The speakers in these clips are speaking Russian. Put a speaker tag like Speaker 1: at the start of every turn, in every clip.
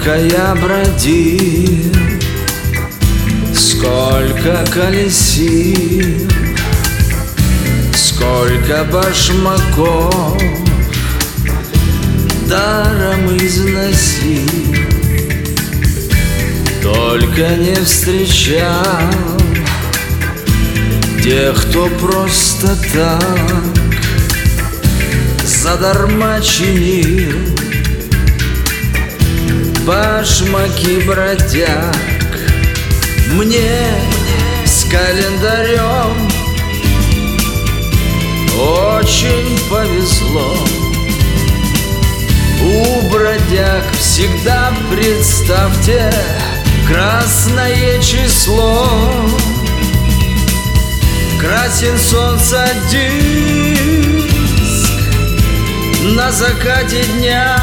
Speaker 1: Сколько я бродил, сколько колесил, сколько башмаков даром износил, только не встречал тех, кто просто так задарма чинил башмаки бродяг. Мне с календарем очень повезло. У бродяг всегда, представьте, красное число. Красен солнца диск на закате дня,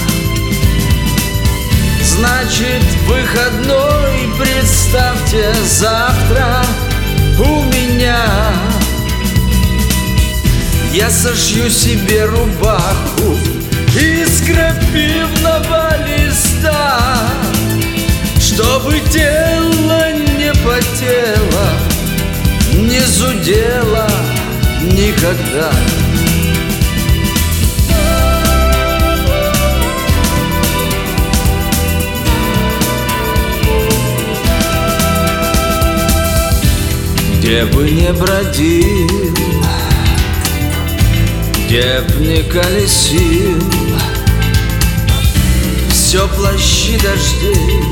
Speaker 1: значит, выходной, представьте, завтра у меня. Я сошью себе рубаху из крапивного листа, чтобы тело не потело, не зудело никогда. Где бы не бродил, где б не колесил, все плащи дождей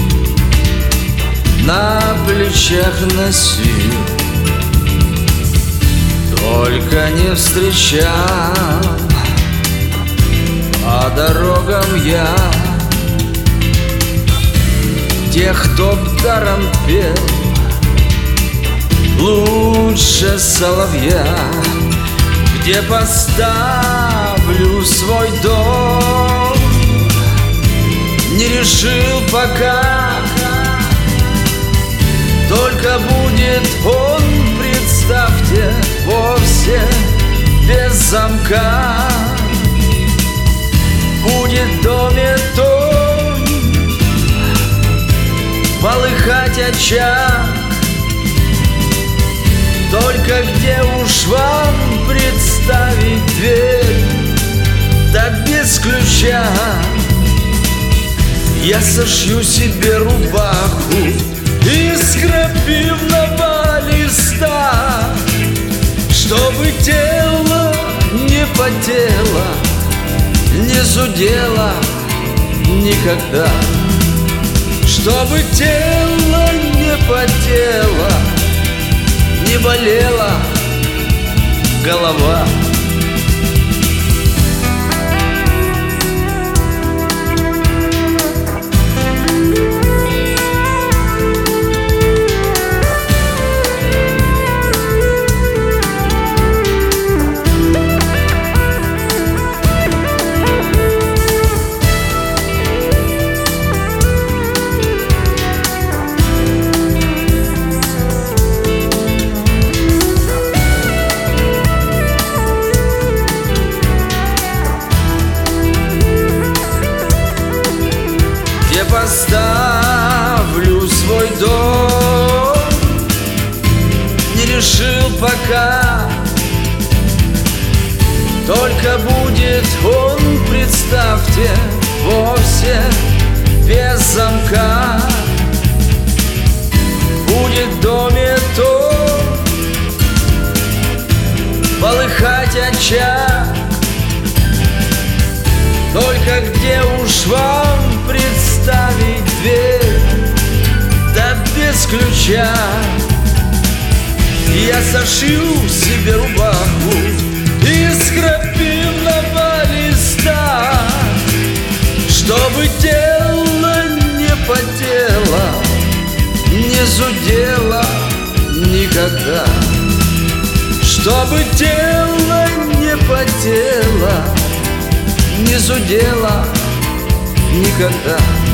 Speaker 1: на плечах носил, только не встречал по дорогам я тех, кто даром пел лучше соловья. Где поставлю свой дом, не решил пока, только будет он, представьте, вовсе без замка. Будет в доме том полыхать очаг, только где уж вам представить дверь, да без ключа. Я сошью себе рубаху из крапивного листа, чтобы тело не потело, не зудело никогда, чтобы тело не потело, не болела голова. Где поставлю свой дом, не решил пока, только будет он, представьте, вовсе без замка. Будет в доме том полыхать очаг, только где уж вам представить дверь, да без ключа. Я сошью себе рубаху из крапивного листа, чтобы тело не потело, не зудело никогда, чтобы тело не потело, не зудело никогда.